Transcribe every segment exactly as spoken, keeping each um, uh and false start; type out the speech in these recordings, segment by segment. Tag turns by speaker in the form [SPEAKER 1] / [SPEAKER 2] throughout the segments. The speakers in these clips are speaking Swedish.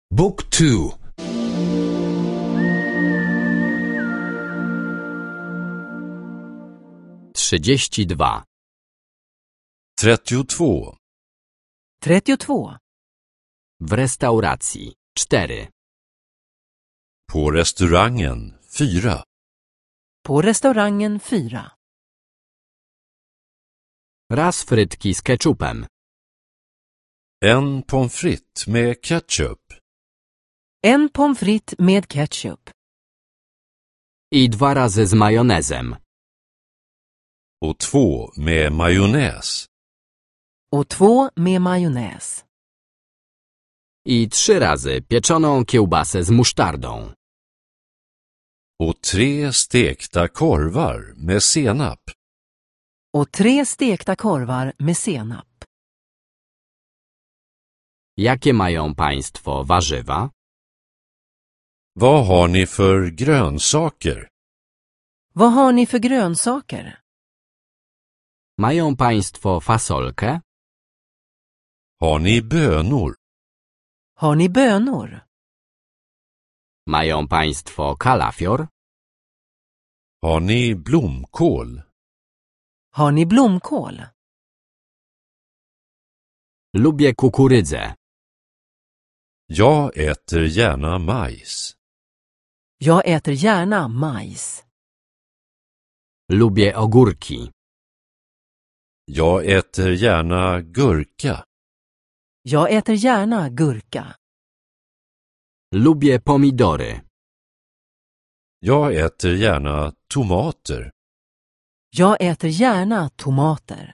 [SPEAKER 1] Book two.
[SPEAKER 2] trzydzieści dwa.
[SPEAKER 3] trettiotvå.
[SPEAKER 4] trettiotvå.
[SPEAKER 2] W restauracji. cztery.
[SPEAKER 3] På restaurangen. fyra.
[SPEAKER 4] På restaurangen fyra.
[SPEAKER 2] Raz frytki z ketchupem.
[SPEAKER 3] En pommes frites med ketchup.
[SPEAKER 4] En pommes frites med ketchup.
[SPEAKER 2] I dwa razy z majonezem.
[SPEAKER 3] Och två med majonnäs.
[SPEAKER 4] Och två med majonnäs.
[SPEAKER 2] I trzy razy pieczoną kiełbasę z musztardą.
[SPEAKER 3] Och tre stekta korvar med senap.
[SPEAKER 4] Och tre stekta korvar med senap.
[SPEAKER 2] Jakie mają państwo warzywa?
[SPEAKER 3] Vad har ni för grönsaker?
[SPEAKER 4] Vad har ni för grönsaker?
[SPEAKER 2] Mają państwo fasolkę?
[SPEAKER 3] Har ni bönor?
[SPEAKER 4] Har ni bönor?
[SPEAKER 2] Mają państwo kalafior?
[SPEAKER 3] Har ni blomkål?
[SPEAKER 4] Har ni blomkål?
[SPEAKER 2] Lubię kukurydzę.
[SPEAKER 3] Jag äter gärna majs.
[SPEAKER 4] Jag äter gärna majs.
[SPEAKER 2] Lubię ogórki.
[SPEAKER 3] Jag äter gärna gurka.
[SPEAKER 4] Jag äter gärna gurka.
[SPEAKER 2] Lubię pomidory.
[SPEAKER 3] Jag äter gärna tomater.
[SPEAKER 4] Jag äter gärna tomater.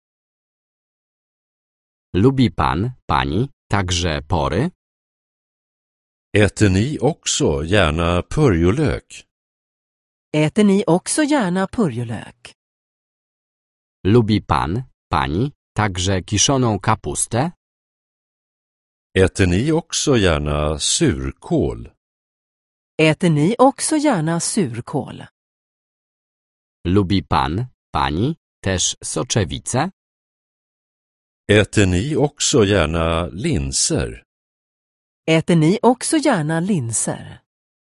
[SPEAKER 2] Lubi pan, pani, także pory?
[SPEAKER 3] Äter ni också gärna purjolök?
[SPEAKER 4] Äter ni också gärna purjolök?
[SPEAKER 2] Lubi pan, pani, także kiszoną kapustę?
[SPEAKER 3] Äter ni också gärna surkål?
[SPEAKER 4] Äter ni också gärna surkål?
[SPEAKER 2] Lubi pan, pani, też soczewice?
[SPEAKER 3] Äter ni också gärna linser?
[SPEAKER 4] Äter ni också gärna linser?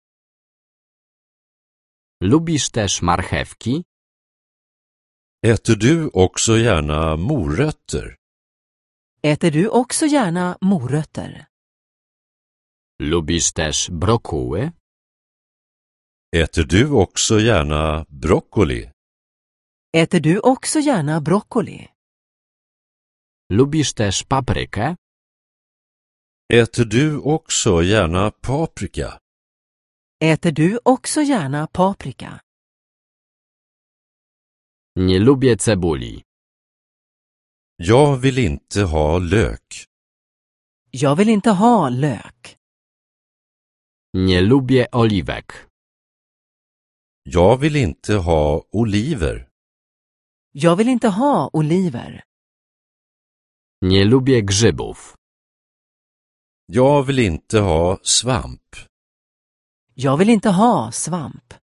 [SPEAKER 2] Lubisz też marchewki?
[SPEAKER 3] Äter du också gärna morötter?
[SPEAKER 4] Äter du också gärna morötter?
[SPEAKER 2] Lubisz też brokuły?
[SPEAKER 3] Äter du också gärna broccoli?
[SPEAKER 4] Äter du också gärna broccoli?
[SPEAKER 2] Lubisz też paprykę?
[SPEAKER 3] Äter du också gärna paprika?
[SPEAKER 4] Äter du också gärna paprika?
[SPEAKER 2] Nie lubię cebuli.
[SPEAKER 3] Jag vill inte ha lök.
[SPEAKER 4] Jag vill inte ha lök.
[SPEAKER 2] Nie lubię oliwek.
[SPEAKER 3] Jag vill inte ha oliver.
[SPEAKER 4] Jag vill inte ha oliver.
[SPEAKER 2] Nie lubię grzybów.
[SPEAKER 3] Jag vill inte ha svamp.
[SPEAKER 4] Jag vill inte ha svamp.